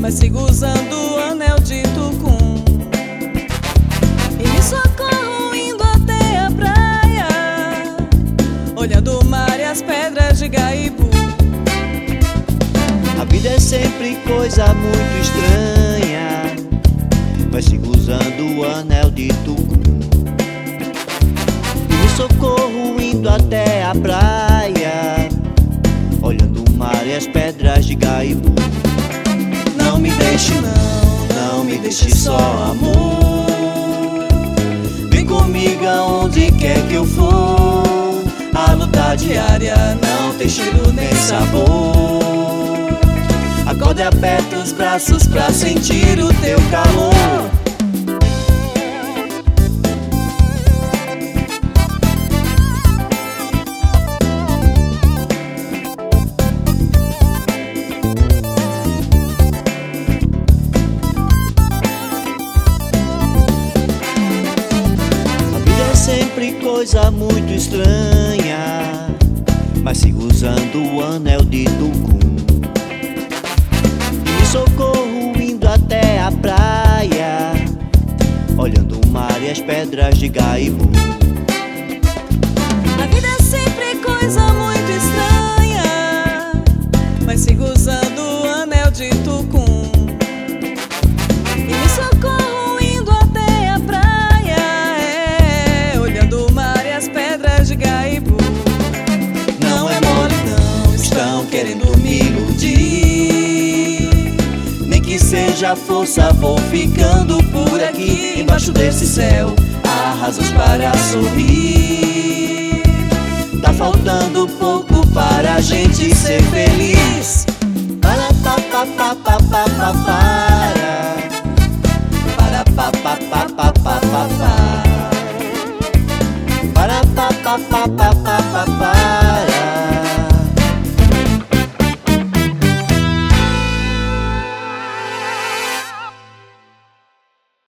mas sigo usando o anel de Tucum. E me socorro indo até a praia, olhando o mar e as pedras de Gaibu. A vida é sempre coisa muito estranha, mas sigo usando o anel de Tucum. E me socorro indo até a praia, olhando o mar e as pedras de Gaibu. Não me deixe não me deixe só, amor. Vem comigo aonde quer que eu for. A luta diária não tem cheiro nem sabor. Acorda e aperta os braços pra sentir o teu calor. Sempre coisa muito estranha, mas sigo usando o anel de Tucum. E me socorro indo até a praia, olhando o mar e as pedras de Gaibu. A vida é sempre coisa muito estranha, mas sigo usando o anel de Tucum. E me socorro indo até a praia, olhando o mar e as pedras de Gaibu. Não é mole não, estão querendo me iludir. Nem que seja força, vou ficando por aqui. Embaixo desse céu, há razões para sorrir. Tá faltando pouco para a gente ser feliz. Para pa pa pa pa pa pa para pa pa pa pa pa pa para pa pa pa pa pa pa